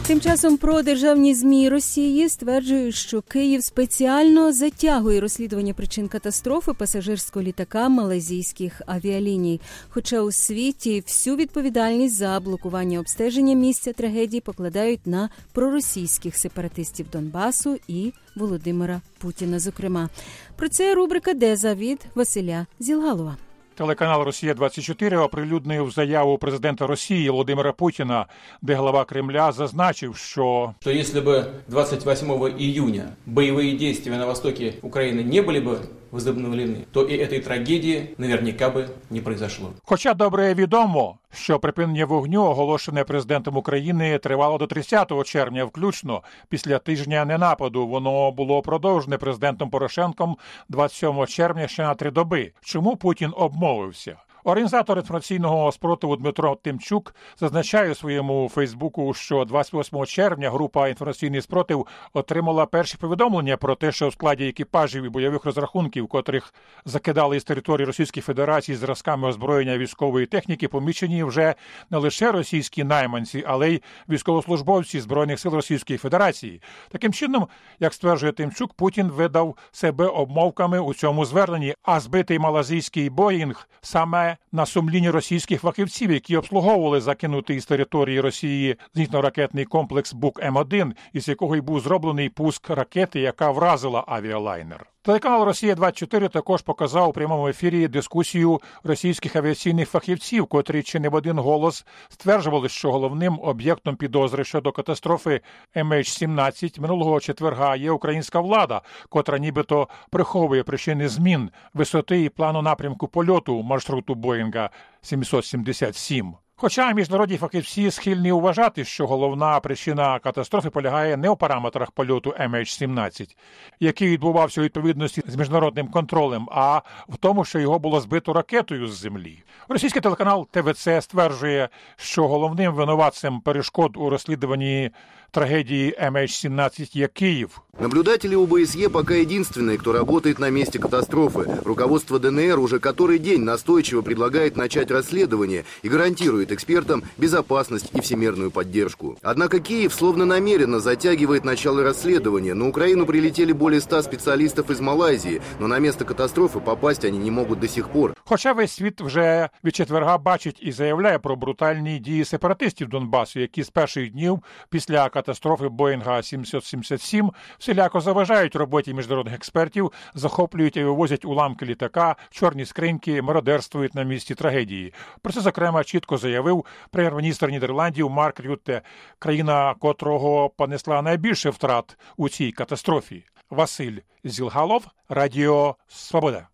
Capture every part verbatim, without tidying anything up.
Тим часом продержавні ЗМІ Росії стверджують, що Київ спеціально затягує розслідування причин катастрофи пасажирського літака малайзійських авіаліній. Хоча у світі всю відповідальність за блокування обстеження місця трагедії покладають на проросійських сепаратистів Донбасу і Володимира Путіна, зокрема. Про це рубрика «Деза» від Василя Зілгалова. Телеканал «Росія двадцять чотири» оприлюднив заяву президента Росії Володимира Путіна, де глава Кремля зазначив, що що якщо б двадцять восьмого июня бойові дії на востокі України не були б возобновлены, то і цієї трагедії наверняка би не произошло. Хоча добре відомо, що припинення вогню, оголошене президентом України, тривало до тридцятого червня включно. Після тижня ненападу воно було продовжене президентом Порошенком двадцять сьомого червня ще на три доби. Чому Путін обмовився? Організатор інформаційного спротиву Дмитро Тимчук зазначає у своєму Фейсбуку, що двадцять восьмого червня група «Інформаційний спротив» отримала перші повідомлення про те, що в складі екіпажів і бойових розрахунків, котрих закидали із території Російської Федерації зразками озброєння військової техніки, помічені вже не лише російські найманці, але й військовослужбовці Збройних сил Російської Федерації. Таким чином, як стверджує Тимчук, Путін видав себе обмовками у цьому зверненні, а збитий малазійський «Боїнг» саме на сумлінні російських фахівців, які обслуговували закинутий із території Росії зенітно-ракетний комплекс Бук М один, із якого й був зроблений пуск ракети, яка вразила авіалайнер. Телеканал «Росія двадцять чотири» також показав у прямому ефірі дискусію російських авіаційних фахівців, котрі чи не в один голос стверджували, що головним об'єктом підозри щодо катастрофи Ем Ейч сімнадцять минулого четверга є українська влада, котра нібито приховує причини змін висоти і плану напрямку польоту маршруту Боїнга сімсот сімдесят сім. Хоча міжнародні фахівці схильні вважати, що головна причина катастрофи полягає не у параметрах польоту Ем Ейч сімнадцять, який відбувався у відповідності з міжнародним контролем, а в тому, що його було збито ракетою з землі. Російський телеканал Те Ве Це стверджує, що головним винуватцем перешкод у розслідуванні трагедии Ем Ейч сімнадцять є Киев. Наблюдатели О Бэ Эс Е пока единственные, кто работает на месте катастрофы. Руководство Дэ Эн Эр уже который день настойчиво предлагает начать расследование и гарантирует экспертам безопасность и всемирную поддержку. Однако Киев словно намеренно затягивает начало расследования. На Украину прилетели более ста специалистов из Малайзии, но на место катастрофы попасть они не могут до сих пор. Хоча весь світ вже від четверга бачить і заявляє про брутальні дії сепаратистів Донбасу, які з перших днів після катастрофи Боїнга сімсот сімдесят сім всіляко заважають роботі міжнародних експертів, захоплюють і вивозять уламки літака, чорні скриньки, мародерствують на місці трагедії. Про це, зокрема, чітко заявив прем'єр-міністр Нідерландів Марк Рютте, країна котрого понесла найбільше втрат у цій катастрофі. Василь Зілгалов, Радіо Свобода.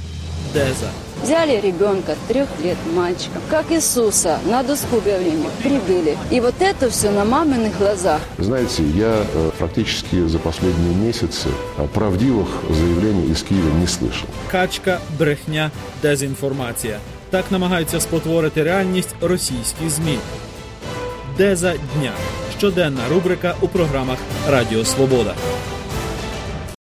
Деза. Взяли ребенка, трех лет мальчика, как Иисуса, на доску объявления прибыли. И вот это все на маминых глазах. Знаете, я фактически за последние месяцы правдивых заявлений из Киева не слышал. Качка, брехня, дезінформація. Так намагаються спотворити реальність російські ЗМІ. Деза дня. Щоденна рубрика у програмах Радіо Свобода.